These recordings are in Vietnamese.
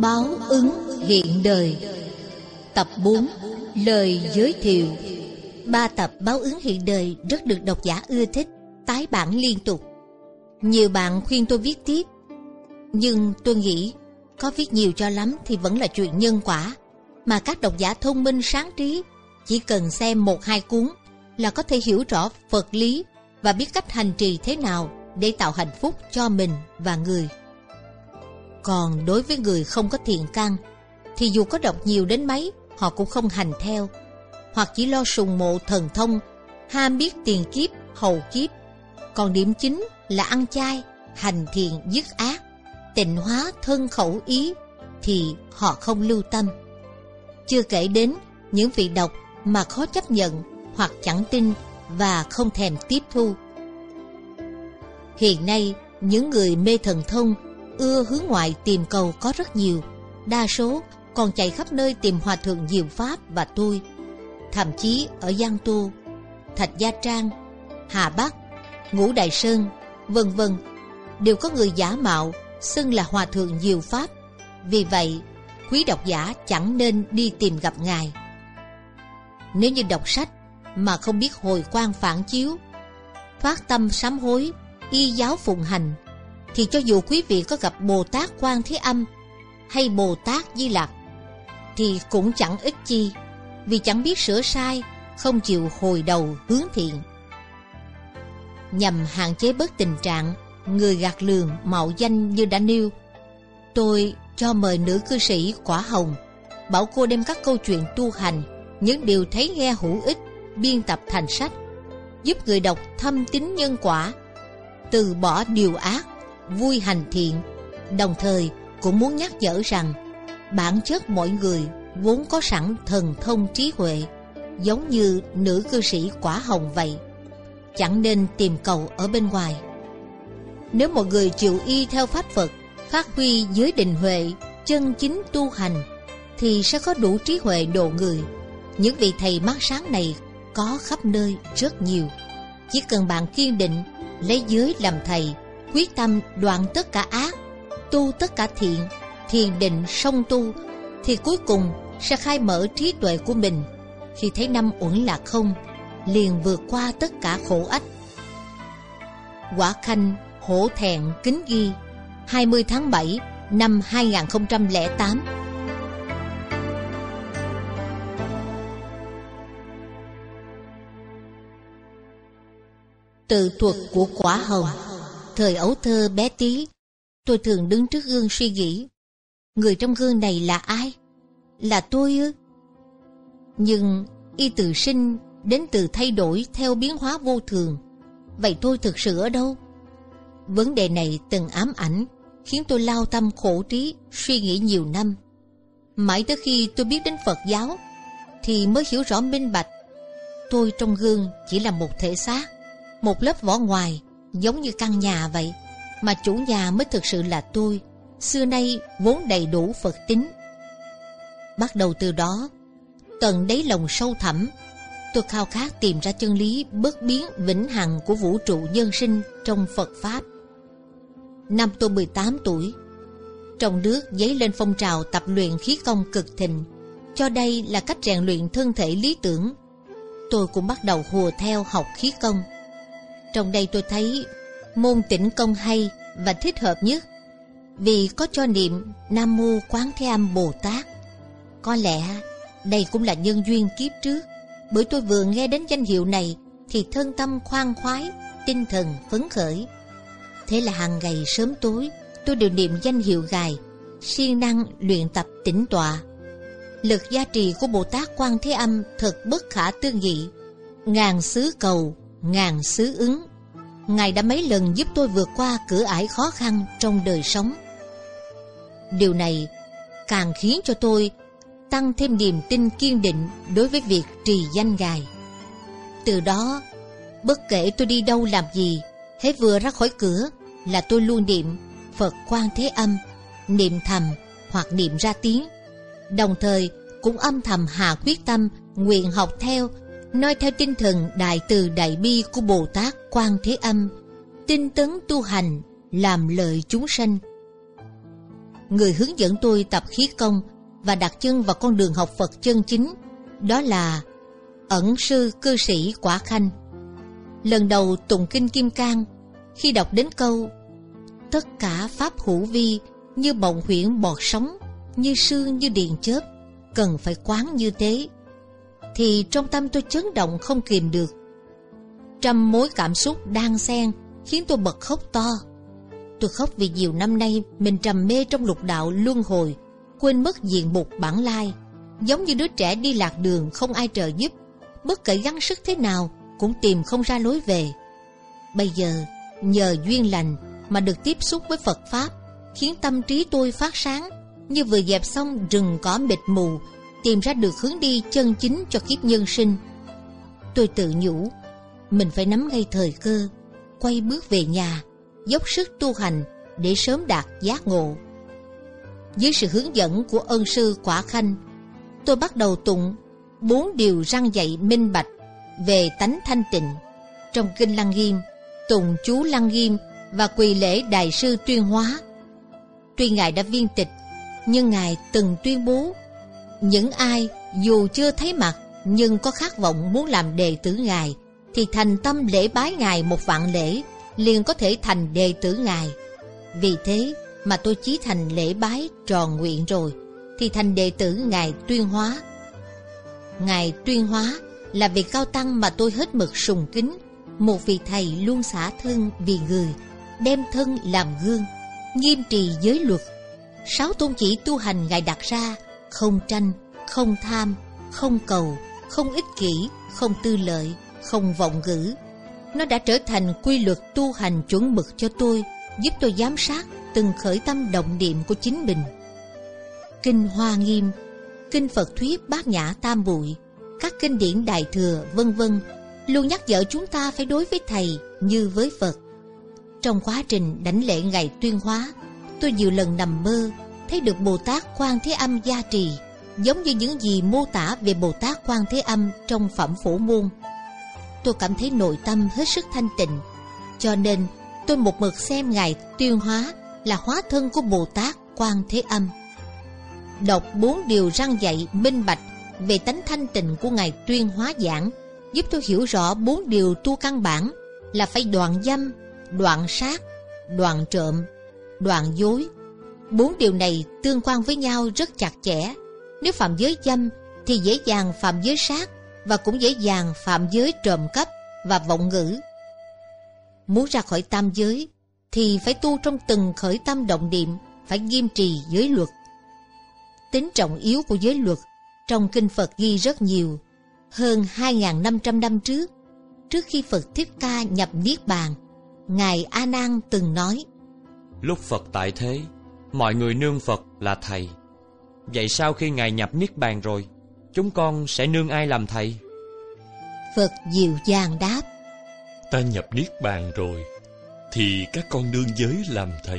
Báo ứng hiện đời. Tập 4. Lời giới thiệu. 3 tập báo ứng hiện đời rất được độc giả ưa thích, tái bản liên tục. Nhiều bạn khuyên tôi viết tiếp, nhưng tôi nghĩ có viết nhiều cho lắm thì vẫn là chuyện nhân quả, mà các độc giả thông minh sáng trí chỉ cần xem 1-2 cuốn là có thể hiểu rõ Phật lý và biết cách hành trì thế nào để tạo hạnh phúc cho mình và người. Còn đối với người không có thiện căn thì dù có đọc nhiều đến mấy, họ cũng không hành theo, hoặc chỉ lo sùng mộ thần thông, ham biết tiền kiếp hầu kiếp. Còn điểm chính là ăn chay, hành thiện dứt ác, tịnh hóa thân khẩu ý thì họ không lưu tâm. Chưa kể đến những vị đọc mà khó chấp nhận hoặc chẳng tin và không thèm tiếp thu. Hiện nay những người mê thần thông, ưa hướng ngoại tìm cầu có rất nhiều, đa số còn chạy khắp nơi tìm hòa thượng Diệu Pháp và tôi. Thậm chí ở Giang Tô, Thạch Gia Trang, Hà Bắc, Ngũ Đại Sơn, vân vân, đều có người giả mạo xưng là hòa thượng Diệu Pháp. Vì vậy, quý độc giả chẳng nên đi tìm gặp ngài. Nếu như đọc sách mà không biết hồi quang phản chiếu, phát tâm sám hối, y giáo phụng hành, thì cho dù quý vị có gặp Bồ Tát Quan Thế Âm hay Bồ Tát Di Lặc thì cũng chẳng ích chi, vì chẳng biết sửa sai, không chịu hồi đầu hướng thiện. Nhằm hạn chế bớt tình trạng người gạt lường mạo danh như đã nêu, tôi cho mời nữ cư sĩ Quả Hồng, bảo cô đem các câu chuyện tu hành, những điều thấy nghe hữu ích biên tập thành sách, giúp người đọc thâm tín nhân quả, từ bỏ điều ác, vui hành thiện. Đồng thời cũng muốn nhắc nhở rằng bản chất mỗi người vốn có sẵn thần thông trí huệ, giống như nữ cư sĩ Quả Hồng vậy, chẳng nên tìm cầu ở bên ngoài. Nếu một người chịu y theo pháp Phật, phát huy giới định huệ, chân chính tu hành, thì sẽ có đủ trí huệ độ người. Những vị thầy mắt sáng này có khắp nơi rất nhiều. Chỉ cần bạn kiên định, lấy giới làm thầy, quyết tâm đoạn tất cả ác, tu tất cả thiện, thiền định song tu, thì cuối cùng sẽ khai mở trí tuệ của mình. Khi thấy năm uẩn lạc không, liền vượt qua tất cả khổ ách. Quả Khanh hổ thẹn kính ghi, 20 tháng 7 năm 2008. Tự thuật của Quả Hồng. Thời ấu thơ bé tí, tôi thường đứng trước gương suy nghĩ, người trong gương này là ai? Là tôi ư? Nhưng y từ sinh đến từ thay đổi theo biến hóa vô thường, vậy tôi thực sự ở đâu? Vấn đề này từng ám ảnh, khiến tôi lao tâm khổ trí, suy nghĩ nhiều năm. Mãi tới khi tôi biết đến Phật giáo thì mới hiểu rõ minh bạch. Tôi trong gương chỉ là một thể xác, một lớp vỏ ngoài, giống như căn nhà vậy, mà chủ nhà mới thực sự là tôi, xưa nay vốn đầy đủ Phật tính. Bắt đầu từ đó, tận đáy lòng sâu thẳm, tôi khao khát tìm ra chân lý bất biến vĩnh hằng của vũ trụ nhân sinh trong Phật Pháp. Năm tôi 18 tuổi, trong nước dấy lên phong trào tập luyện khí công cực thịnh, cho đây là cách rèn luyện thân thể lý tưởng. Tôi cũng bắt đầu hùa theo học khí công. Trong đây tôi thấy môn tĩnh công hay và thích hợp nhất, vì có cho niệm Nam Mô Quán Thế Âm Bồ Tát. Có lẽ đây cũng là nhân duyên kiếp trước, bởi tôi vừa nghe đến danh hiệu này thì thân tâm khoan khoái, tinh thần phấn khởi. Thế là hàng ngày sớm tối tôi đều niệm danh hiệu Ngài, siêng năng luyện tập tĩnh tọa. Lực gia trì của Bồ Tát Quan Thế Âm thật bất khả tư nghị. Ngàn xứ cầu, ngàn xứ ứng. Ngài đã mấy lần giúp tôi vượt qua cửa ải khó khăn trong đời sống. Điều này càng khiến cho tôi tăng thêm niềm tin kiên định đối với việc trì danh Ngài. Từ đó, bất kể tôi đi đâu làm gì, hễ vừa ra khỏi cửa là tôi luôn niệm Phật Quan Thế Âm, niệm thầm hoặc niệm ra tiếng. Đồng thời cũng âm thầm hạ quyết tâm nguyện học theo, noi theo tinh thần đại từ đại bi của Bồ Tát Quan Thế Âm, tinh tấn tu hành, làm lợi chúng sanh. người hướng dẫn tôi tập khí công và đặt chân vào con đường học Phật chân chính, đó là ẩn sư cư sĩ Quả Khanh. Lần đầu tụng kinh Kim Cang, khi đọc đến câu tất cả pháp hữu vi như bọng huyễn bọt sóng, như sương như điện chớp, cần phải quán như thế, thì trong tâm tôi chấn động không kìm được. Trăm mối cảm xúc đan xen khiến tôi bật khóc to. Tôi khóc vì nhiều năm nay mình trầm mê trong lục đạo luân hồi, quên mất diện mục bản lai, giống như đứa trẻ đi lạc đường không ai trợ giúp, bất kể gắng sức thế nào cũng tìm không ra lối về. Bây giờ nhờ duyên lành mà được tiếp xúc với Phật pháp, khiến tâm trí tôi phát sáng, như vừa dẹp xong rừng cỏ mịt mù, tìm ra được hướng đi chân chính cho kiếp nhân sinh. Tôi tự nhủ mình phải nắm ngay thời cơ, quay bước về nhà, dốc sức tu hành để sớm đạt giác ngộ. Dưới sự hướng dẫn của ân sư Quả Khanh, tôi bắt đầu tụng 4 điều răn dạy minh bạch về tánh thanh tịnh trong kinh Lăng Nghiêm, tụng chú Lăng Nghiêm và quỳ lễ Đại sư Tuyên Hóa. Tuy ngài đã viên tịch, nhưng ngài từng tuyên bố những ai dù chưa thấy mặt nhưng có khát vọng muốn làm đệ tử ngài thì thành tâm lễ bái ngài 1.000 lễ, liền có thể thành đệ tử ngài. Vì thế mà tôi chí thành lễ bái tròn nguyện rồi thì thành đệ tử ngài Tuyên Hóa. Ngài Tuyên Hóa là vị cao tăng mà tôi hết mực sùng kính, một vị thầy luôn xả thân vì người, đem thân làm gương, nghiêm trì giới luật. 6 tôn chỉ tu hành ngài đặt ra: không tranh, không tham, không cầu, không ích kỷ, không tư lợi, không vọng ngữ. Nó đã trở thành quy luật tu hành chuẩn mực cho tôi, giúp tôi giám sát từng khởi tâm động niệm của chính mình. Kinh Hoa Nghiêm, kinh Phật thuyết Bát Nhã Tam Bụi, các kinh điển Đại Thừa vân vân luôn nhắc nhở chúng ta phải đối với thầy như với Phật. Trong quá trình đảnh lễ ngài Tuyên Hóa, tôi nhiều lần nằm mơ thấy được Bồ Tát Quan Thế Âm gia trì, giống như những gì mô tả về Bồ Tát Quan Thế Âm trong Phẩm Phổ Môn. Tôi cảm thấy nội tâm hết sức thanh tịnh, cho nên tôi một mực xem ngài Tuyên Hóa là hóa thân của Bồ Tát Quan Thế Âm. Đọc 4 điều răn dạy minh bạch về tánh thanh tịnh của ngài Tuyên Hóa giảng, giúp tôi hiểu rõ 4 điều tu căn bản là phải đoạn dâm, đoạn sát, đoạn trộm, đoạn dối. 4 điều này tương quan với nhau rất chặt chẽ. Nếu phạm giới dâm thì dễ dàng phạm giới sát, và cũng dễ dàng phạm giới trộm cắp và vọng ngữ. Muốn ra khỏi tam giới thì phải tu trong từng khởi tâm động niệm, phải nghiêm trì giới luật. Tính trọng yếu của giới luật trong kinh Phật ghi rất nhiều. Hơn 2.500 năm trước khi Phật Thích Ca nhập Niết Bàn, ngài A Nan từng nói: lúc Phật tại thế, mọi người nương Phật là thầy. Vậy sau khi ngài nhập Niết Bàn rồi, chúng con sẽ nương ai làm thầy? Phật dịu dàng đáp: ta nhập Niết Bàn rồi thì các con nương giới làm thầy.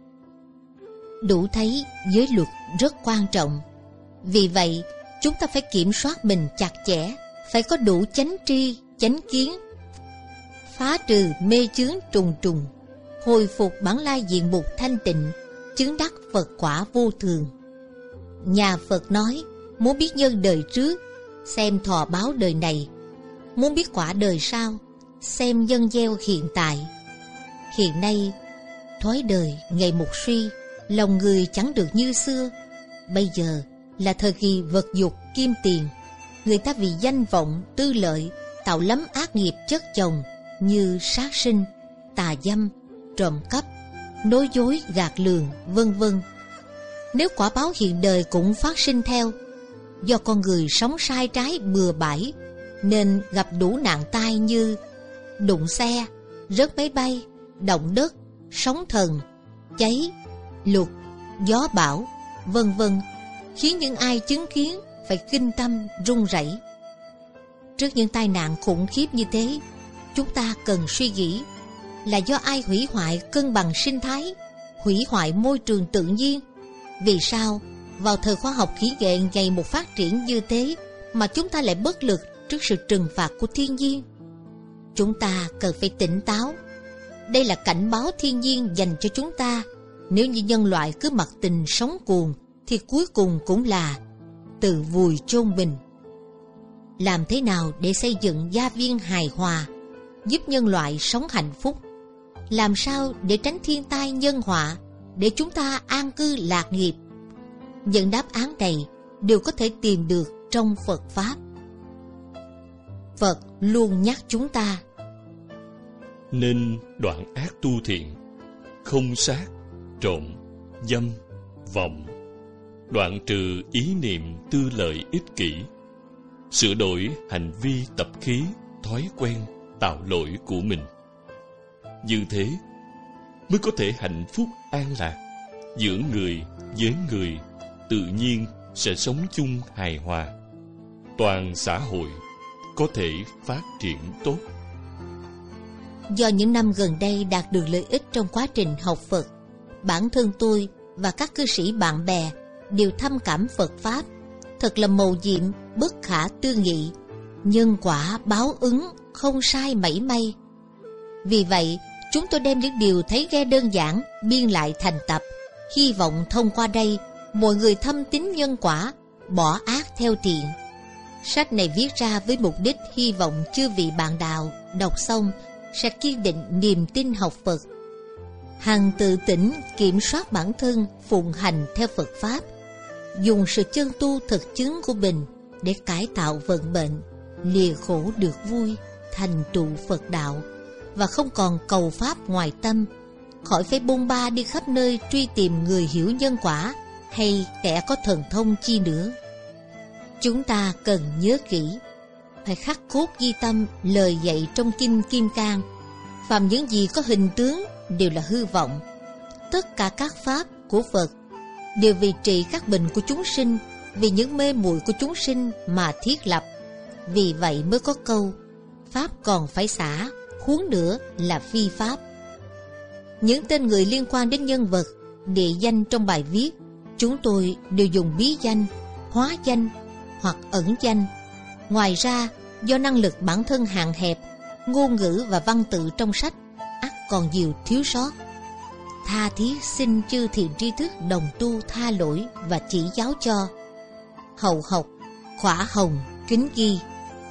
Đủ thấy giới luật rất quan trọng. Vì vậy chúng ta phải kiểm soát mình chặt chẽ, phải có đủ chánh tri, chánh kiến, phá trừ mê chướng trùng trùng, hồi phục bản lai diện mục thanh tịnh, chứng đắc Phật quả vô thường. Nhà Phật nói, muốn biết nhân đời trước, xem thọ báo đời này; muốn biết quả đời sau, xem nhân gieo hiện tại. Hiện nay thói đời ngày một suy, lòng người chẳng được như xưa. Bây giờ là thời kỳ vật dục kim tiền, người ta vì danh vọng tư lợi tạo lắm ác nghiệp chất chồng, như sát sinh, tà dâm, trộm cắp, nói dối gạt lường, vân vân. Nếu quả báo hiện đời cũng phát sinh theo, do con người sống sai trái bừa bãi, nên gặp đủ nạn tai như đụng xe, rớt máy bay, động đất, sóng thần, cháy, lụt, gió bão, vân vân, khiến những ai chứng kiến phải kinh tâm run rẩy. Trước những tai nạn khủng khiếp như thế, chúng ta cần suy nghĩ là do ai hủy hoại cân bằng sinh thái, hủy hoại môi trường tự nhiên. Vì sao vào thời khoa học kỹ nghệ ngày một phát triển như thế mà chúng ta lại bất lực trước sự trừng phạt của thiên nhiên? Chúng ta cần phải tỉnh táo. Đây là cảnh báo thiên nhiên dành cho chúng ta, Nếu như nhân loại cứ mặc tình sống cuồng thì cuối cùng cũng là tự vùi chôn mình. Làm thế nào để xây dựng gia viên hài hòa, giúp nhân loại sống hạnh phúc? Làm sao để tránh thiên tai nhân họa, để chúng ta an cư lạc nghiệp? Những đáp án này đều có thể tìm được trong Phật Pháp. Phật luôn nhắc chúng ta nên đoạn ác tu thiện, không sát, trộm, dâm, vọng, đoạn trừ ý niệm tư lợi ích kỷ, sửa đổi hành vi tập khí, thói quen, tạo lỗi của mình. Như thế mới có thể hạnh phúc an lạc, giữa người với người tự nhiên sẽ sống chung hài hòa. Toàn xã hội có thể phát triển tốt. Do những năm gần đây đạt được lợi ích trong quá trình học Phật, bản thân tôi và các cư sĩ bạn bè đều thâm cảm Phật Pháp. Thật là mầu nhiệm, bất khả tư nghị. Nhân quả báo ứng không sai mảy may. Vì vậy, chúng tôi đem những điều thấy nghe đơn giản biên lại thành tập, hy vọng thông qua đây mọi người thâm tín nhân quả, bỏ ác theo thiện. Sách này viết ra với mục đích hy vọng chư vị bạn đạo đọc xong sẽ kiên định niềm tin học Phật, hằng tự tỉnh kiểm soát bản thân, phụng hành theo Phật Pháp, dùng sự chân tu thực chứng của mình để cải tạo vận mệnh, lìa khổ được vui, thành tựu Phật đạo, và không còn cầu Pháp ngoài tâm, khỏi phải bôn ba đi khắp nơi truy tìm người hiểu nhân quả hay kẻ có thần thông chi nữa. Chúng ta cần nhớ kỹ, phải khắc cốt ghi tâm lời dạy trong Kinh Kim Cang: phàm những gì có hình tướng đều là hư vọng. Tất cả các pháp của Phật đều vì trị các bệnh của chúng sinh, vì những mê muội của chúng sinh mà thiết lập. Vì vậy mới có câu pháp còn phải xả, huống nữa là phi pháp. Những tên người liên quan đến nhân vật, địa danh trong bài viết, chúng tôi đều dùng bí danh, hóa danh hoặc ẩn danh. Ngoài ra, do năng lực bản thân hạn hẹp, ngôn ngữ và văn tự trong sách ắt còn nhiều thiếu sót. Tha thiết xin chư thiện tri thức đồng tu tha lỗi và chỉ giáo cho. Hậu học Khỏa Hồng kính ghi.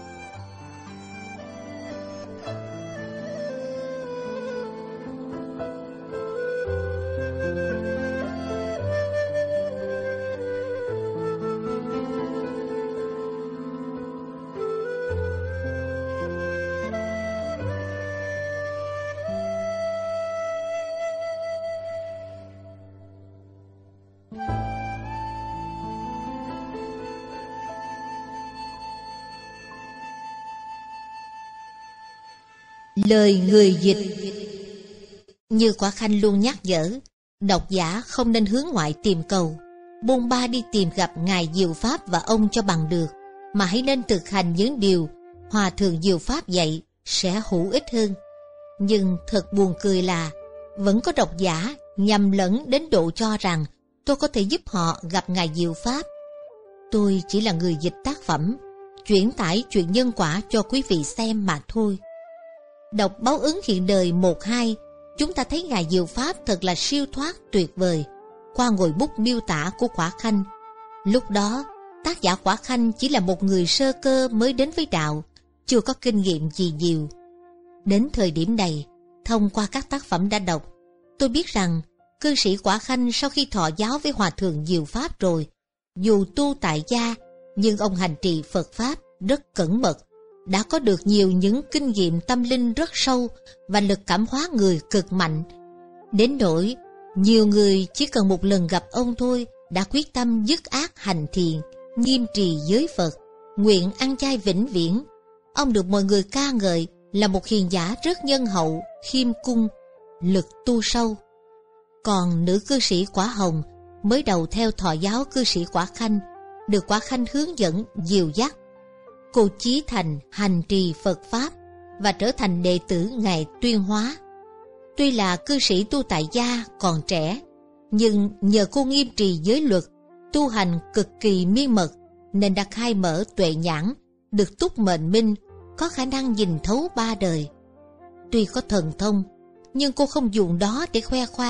Lời người dịch. Như Quả Khanh luôn nhắc nhở, độc giả không nên hướng ngoại tìm cầu, bôn ba đi tìm gặp Ngài Diệu Pháp và ông cho bằng được, mà hãy nên thực hành những điều Hòa Thượng Diệu Pháp dạy sẽ hữu ích hơn. Nhưng thật buồn cười là vẫn có độc giả nhầm lẫn đến độ cho rằng tôi có thể giúp họ gặp Ngài Diệu Pháp. Tôi chỉ là người dịch tác phẩm, chuyển tải chuyện nhân quả cho quý vị xem mà thôi. Đọc Báo Ứng Hiện Đời 1-2, chúng ta thấy Ngài Diệu Pháp thật là siêu thoát tuyệt vời qua ngòi bút miêu tả của Quả Khanh. Lúc đó, tác giả Quả Khanh chỉ là một người sơ cơ mới đến với đạo, chưa có kinh nghiệm gì nhiều. Đến thời điểm này, thông qua các tác phẩm đã đọc, tôi biết rằng cư sĩ Quả Khanh sau khi thọ giáo với Hòa Thượng Diệu Pháp rồi, dù tu tại gia, nhưng ông hành trì Phật Pháp rất cẩn mật, đã có được nhiều những kinh nghiệm tâm linh rất sâu và lực cảm hóa người cực mạnh. Đến nỗi nhiều người chỉ cần một lần gặp ông thôi đã quyết tâm dứt ác hành thiện, nghiêm trì giới Phật, nguyện ăn chay vĩnh viễn. Ông được mọi người ca ngợi là một hiền giả rất nhân hậu, khiêm cung, lực tu sâu. Còn nữ cư sĩ Quả Hồng mới đầu theo thọ giáo cư sĩ Quả Khanh, được Quả Khanh hướng dẫn dìu dắt. Cô chí thành hành trì Phật Pháp và trở thành đệ tử Ngài Tuyên Hóa. Tuy là cư sĩ tu tại gia còn trẻ, nhưng nhờ cô nghiêm trì giới luật, tu hành cực kỳ miên mật, nên đã khai mở tuệ nhãn, được túc mệnh minh, có khả năng nhìn thấu ba đời. Tuy có thần thông, nhưng cô không dùng đó để khoe khoang,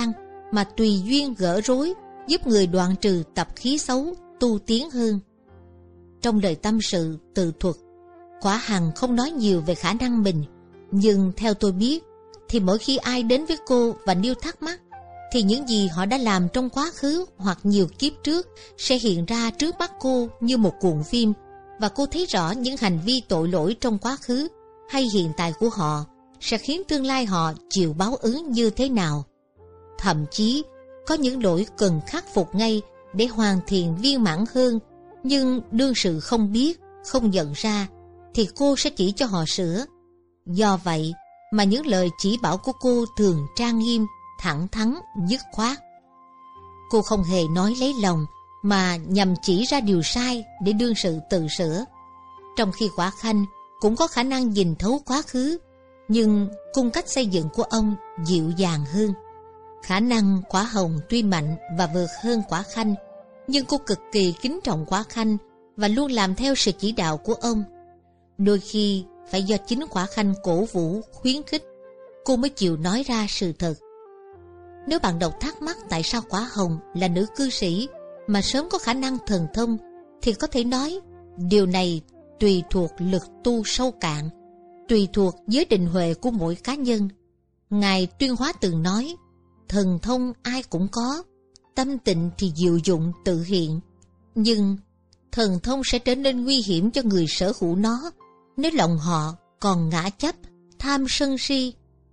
mà tùy duyên gỡ rối, giúp người đoạn trừ tập khí xấu, tu tiến hơn. Trong lời tâm sự tự thuật, Quả Hằng không nói nhiều về khả năng mình, nhưng theo tôi biết thì mỗi khi ai đến với cô và nêu thắc mắc, thì những gì họ đã làm trong quá khứ hoặc nhiều kiếp trước sẽ hiện ra trước mắt cô như một cuộn phim, và cô thấy rõ những hành vi tội lỗi trong quá khứ hay hiện tại của họ sẽ khiến tương lai họ chịu báo ứng như thế nào. Thậm chí có những lỗi cần khắc phục ngay để hoàn thiện viên mãn hơn, nhưng đương sự không biết, không nhận ra, thì cô sẽ chỉ cho họ sửa. Do vậy mà những lời chỉ bảo của cô thường trang nghiêm, thẳng thắn, dứt khoát. Cô không hề nói lấy lòng, mà nhằm chỉ ra điều sai để đương sự tự sửa. Trong khi Quả Khanh cũng có khả năng nhìn thấu quá khứ, nhưng cung cách xây dựng của ông dịu dàng hơn. Khả năng Quả Hồng tuy mạnh và vượt hơn Quả Khanh, nhưng cô cực kỳ kính trọng Quả Khanh và luôn làm theo sự chỉ đạo của ông. Đôi khi phải do chính Quả Khanh cổ vũ, khuyến khích, cô mới chịu nói ra sự thật. Nếu bạn đọc thắc mắc tại sao Quả Hồng là nữ cư sĩ mà sớm có khả năng thần thông, thì có thể nói điều này tùy thuộc lực tu sâu cạn, tùy thuộc giới định huệ của mỗi cá nhân. Ngài Tuyên Hóa từng nói, thần thông ai cũng có, tâm tịnh thì diệu dụng tự hiện. Nhưng thần thông sẽ trở nên nguy hiểm cho người sở hữu nó nếu lòng họ còn ngã chấp, tham sân si,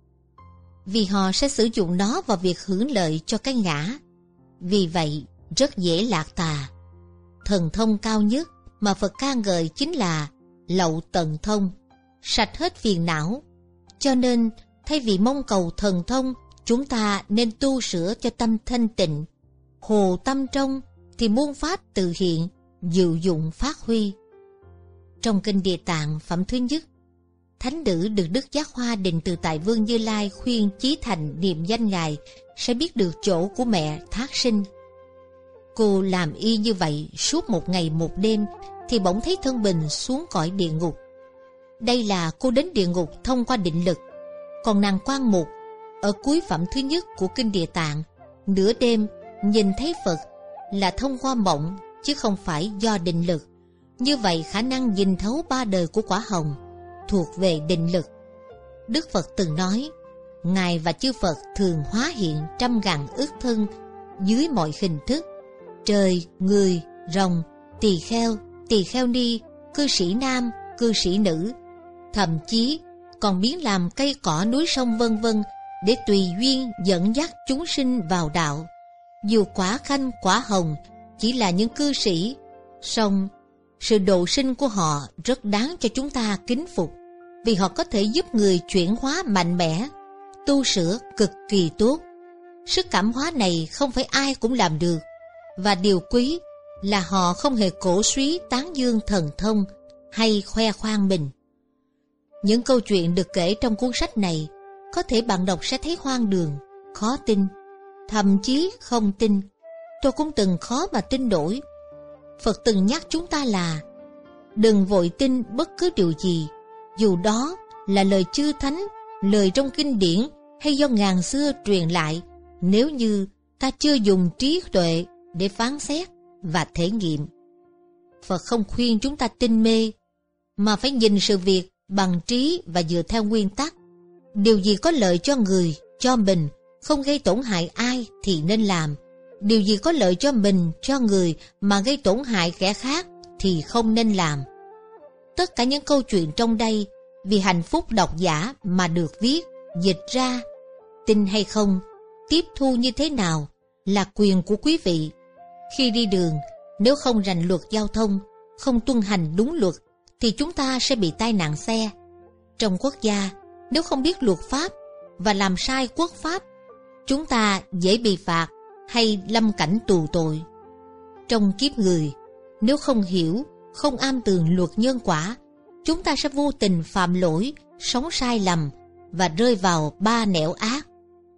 vì họ sẽ sử dụng nó vào việc hưởng lợi cho cái ngã. Vì vậy rất dễ lạc tà. Thần thông cao nhất mà Phật ca ngợi chính là Lậu Tận Thông, sạch hết phiền não. Cho nên thay vì mong cầu thần thông, chúng ta nên tu sửa cho tâm thanh tịnh. Hồ tâm trong thì muôn pháp tự hiện, diệu dụng phát huy. Trong kinh Địa Tạng phẩm thứ nhất, thánh nữ được Đức Giác Hoa Định Từ Tại Vương Như Lai khuyên chí thành niệm danh Ngài sẽ biết được chỗ của mẹ thác sinh. Cô làm y như vậy suốt một ngày một đêm thì bỗng thấy thân mình xuống cõi địa ngục. Đây là cô đến địa ngục thông qua định lực. Còn nàng Quan Mục ở cuối phẩm thứ nhất của kinh Địa Tạng, nửa đêm nhìn thấy Phật là thông qua mộng chứ không phải do định lực. Như vậy khả năng nhìn thấu ba đời của Quả Hồng thuộc về định lực. Đức Phật từng nói, Ngài và chư Phật thường hóa hiện trăm ngàn ức thân dưới mọi hình thức: trời, người, rồng, tỳ kheo ni, cư sĩ nam, cư sĩ nữ, thậm chí còn biến làm cây cỏ núi sông vân vân để tùy duyên dẫn dắt chúng sinh vào đạo. Dù Quả Khanh, Quả Hồng chỉ là những cư sĩ, song sự độ sinh của họ rất đáng cho chúng ta kính phục, vì họ có thể giúp người chuyển hóa mạnh mẽ, tu sửa cực kỳ tốt. Sức cảm hóa này không phải ai cũng làm được, và điều quý là họ không hề cổ suý tán dương thần thông hay khoe khoang mình. Những câu chuyện được kể trong cuốn sách này có thể bạn đọc sẽ thấy hoang đường, khó tin, thậm chí không tin. Tôi cũng từng khó mà tin nổi. Phật từng nhắc chúng ta là đừng vội tin bất cứ điều gì, dù đó là lời chư thánh, lời trong kinh điển hay do ngàn xưa truyền lại, nếu như ta chưa dùng trí tuệ để phán xét và thể nghiệm. Phật không khuyên chúng ta tin mê, mà phải nhìn sự việc bằng trí và dựa theo nguyên tắc. Điều gì có lợi cho người, cho mình, không gây tổn hại ai thì nên làm. Điều gì có lợi cho mình, cho người mà gây tổn hại kẻ khác thì không nên làm. Tất cả những câu chuyện trong đây vì hạnh phúc độc giả mà được viết, dịch ra. Tin hay không, tiếp thu như thế nào là quyền của quý vị. Khi đi đường, nếu không rành luật giao thông, không tuân hành đúng luật, thì chúng ta sẽ bị tai nạn xe. Trong quốc gia, nếu không biết luật pháp và làm sai quốc pháp, chúng ta dễ bị phạt hay lâm cảnh tù tội. Trong kiếp người, nếu không hiểu, không am tường luật nhân quả, chúng ta sẽ vô tình phạm lỗi, sống sai lầm và rơi vào ba nẻo ác.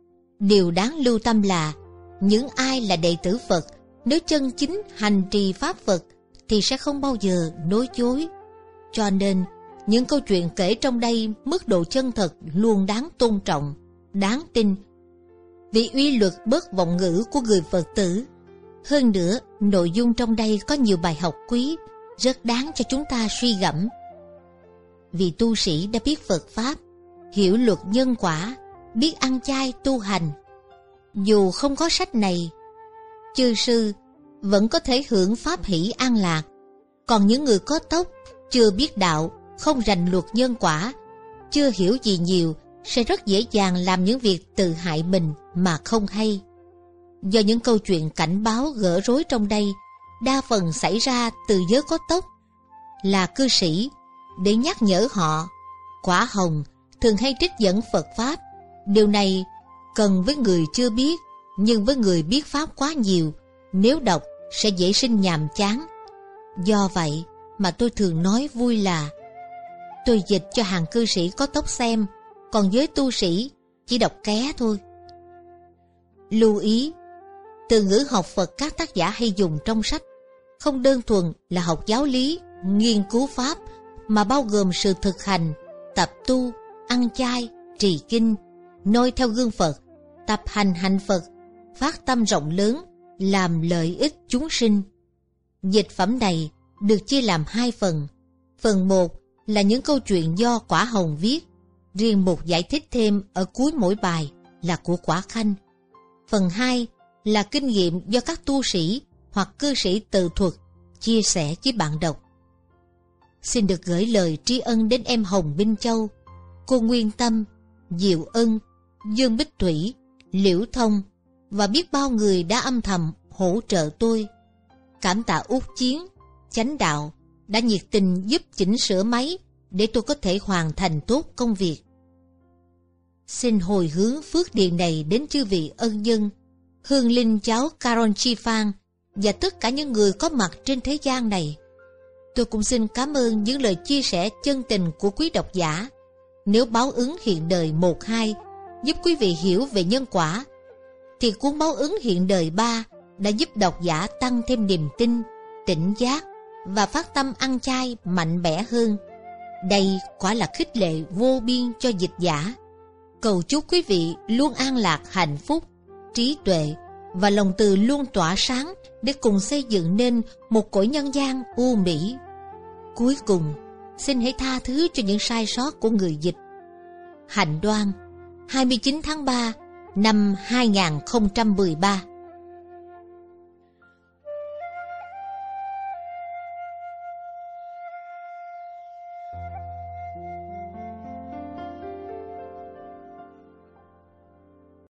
Điều đáng lưu tâm là những ai là đệ tử Phật, nếu chân chính hành trì pháp Phật thì sẽ không bao giờ nói dối. Cho nên những câu chuyện kể trong đây mức độ chân thật luôn đáng tôn trọng, đáng tin. vì uy luật bớt vọng ngữ của người Phật tử. Hơn nữa, nội dung trong đây có nhiều bài học quý, rất đáng cho chúng ta suy gẫm. Vì tu sĩ đã biết Phật Pháp, hiểu luật nhân quả, biết ăn chay tu hành. Dù không có sách này, chư sư vẫn có thể hưởng pháp hỷ an lạc. Còn những người có tóc, chưa biết đạo, không rành luật nhân quả, chưa hiểu gì nhiều, sẽ rất dễ dàng làm những việc tự hại mình mà không hay. Do những câu chuyện cảnh báo gỡ rối trong đây đa phần xảy ra từ giới có tóc, là cư sĩ, để nhắc nhở họ. Quả hồng thường hay trích dẫn Phật Pháp. Điều này cần với người chưa biết, nhưng với người biết Pháp quá nhiều, nếu đọc sẽ dễ sinh nhàm chán. Do vậy mà tôi thường nói vui là tôi dịch cho hàng cư sĩ có tóc xem, còn giới tu sĩ chỉ đọc ké thôi. Lưu ý, từ ngữ học Phật các tác giả hay dùng trong sách không đơn thuần là học giáo lý, nghiên cứu Pháp, mà bao gồm sự thực hành, tập tu, ăn chay, trì kinh, noi theo gương Phật, tập hành Phật, phát tâm rộng lớn, làm lợi ích chúng sinh. Dịch phẩm này được chia làm 2 phần. Phần 1 là những câu chuyện do Quả Hồng viết, riêng một giải thích thêm ở cuối mỗi bài là của Quả Khanh. Phần 2 là kinh nghiệm do các tu sĩ hoặc cư sĩ tự thuật, chia sẻ với bạn đọc. Xin được gửi lời tri ân đến em Hồng Minh Châu, cô Nguyên Tâm, Diệu Ân, Dương Bích Thủy, Liễu Thông và biết bao người đã âm thầm hỗ trợ tôi. Cảm tạ Út Chiến, Chánh Đạo đã nhiệt tình giúp chỉnh sửa máy để tôi có thể hoàn thành tốt công việc. Xin hồi hướng phước điền này đến chư vị ân nhân, hương linh cháu Caron Chi Phan và tất cả những người có mặt trên thế gian này. Tôi cũng xin cảm ơn những lời chia sẻ chân tình của quý độc giả. Nếu báo ứng hiện đời 1-2 giúp quý vị hiểu về nhân quả, thì cuốn báo ứng hiện đời 3 đã giúp độc giả tăng thêm niềm tin, tỉnh giác và phát tâm ăn chay mạnh mẽ hơn. Đây quả là khích lệ vô biên cho dịch giả. Cầu chúc quý vị luôn an lạc, hạnh phúc, trí tuệ và lòng từ luôn tỏa sáng để cùng xây dựng nên một cõi nhân gian u mỹ. Cuối cùng, xin hãy tha thứ cho những sai sót của người dịch. Hạnh Đoan, 29 tháng 3 năm 2013.